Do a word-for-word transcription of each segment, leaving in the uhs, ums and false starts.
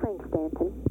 Frank Stanton.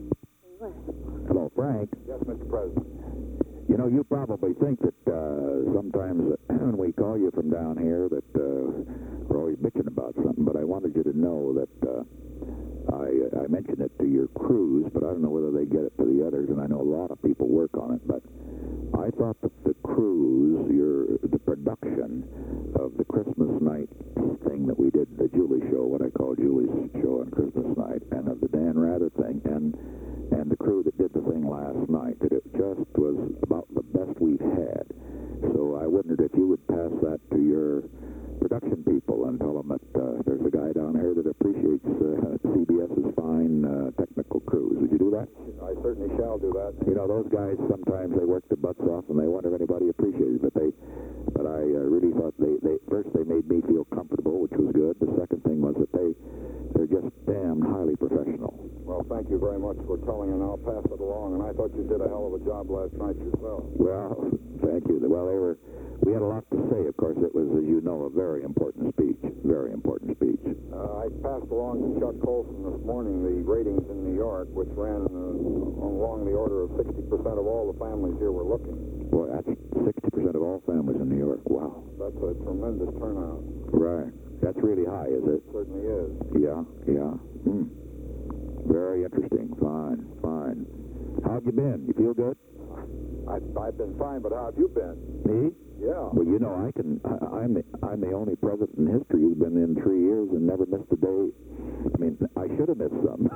Hello, Frank. Yes, Mister President. You know, you probably think that uh, sometimes when we call you from down here that uh, we're always bitching about something, but I wanted you to know that uh, I, I mentioned it to your crews, but I don't know whether they get it to the others, and I know a lot of people work on it, but I thought that the crews, your the production of the Christmas night thing that we did, the Julie show, what I call Julie's show on Christmas night, and of the Dan Rather thing, and and the crew that did the thing last night, that it just was about the best we've had. So I wondered if you would pass that to your production people and tell them that uh, there's a guy down here that appreciates uh, CBS's fine uh, technical crews. Would you do that? I certainly shall do that. You know, those guys, sometimes they work their butts off and they wonder if anybody appreciates it, but they, but I uh, really thought they, they, first they made me feel comfortable, which was good. The second thing was that they, they're just damn highly professional. Well, thank you very much for telling, and I'll pass it along. And I thought you did a hell of a job last night yourself. Well, thank you. Well, they were, we had a lot to say. Of course, it was, as you know, a very important speech. Very important speech. Uh, I passed along to Chuck Colson this morning the ratings in New York, which ran uh, along the order of sixty percent of all the families here were looking. Boy, that's sixty percent of all families in New York. Wow. That's a tremendous turnout. Right. That's really high, is it? It certainly is. Yeah, yeah. Hmm. Very interesting. Fine, fine. How have you been? You feel good? I, I've been fine, but how have you been? Me? Yeah. Well, you know, I can. I, I'm the I'm the only president in history who's been in three years and never missed a day. I mean, I should have missed some,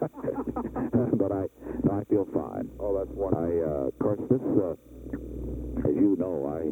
but I I feel fine. Oh, that's wonderful. I uh, of course this, uh, as you know, I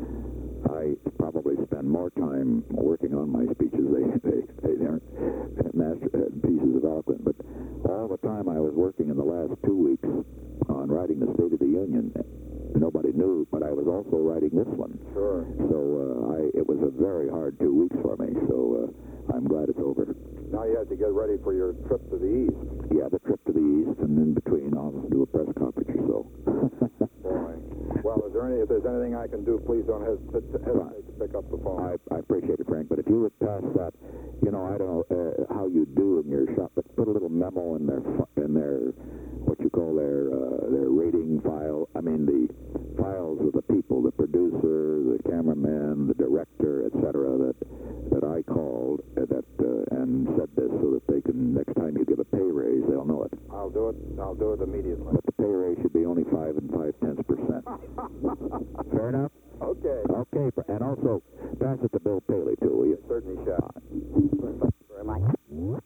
I probably spend more time working on my speeches. They they, they aren't master uh, pieces of eloquence, but all the time I was working in the last two weeks on writing the State of the Union. Nobody knew, but I was also writing this one. Sure. So uh, I, it was a very hard two weeks for me. So uh, I'm glad it's over. Now you have to get ready for your trip to the east. Yeah, the trip to the east, and in between I'll do a press conference or so. Boy. Well, is there any, if there's anything I can do, please don't hesitate, hesitate to pick up the phone. I, I appreciate it, Frank. But if you would pass that, you know, I don't know uh, how you do in your shop, but put a little memo in their in their what you call their uh, their rating file. I mean the files of the people, the producer, the cameraman, the director, et cetera. That that I called uh, that uh, and said this so that they can next time you give a pay raise, they'll know it. I'll do it. I'll do it immediately. But the pay raise should be only five and five tenths percent. Fair enough. Okay. Okay, and also pass it to Bill Paley too, will you? Certainly shall. Thank you very much.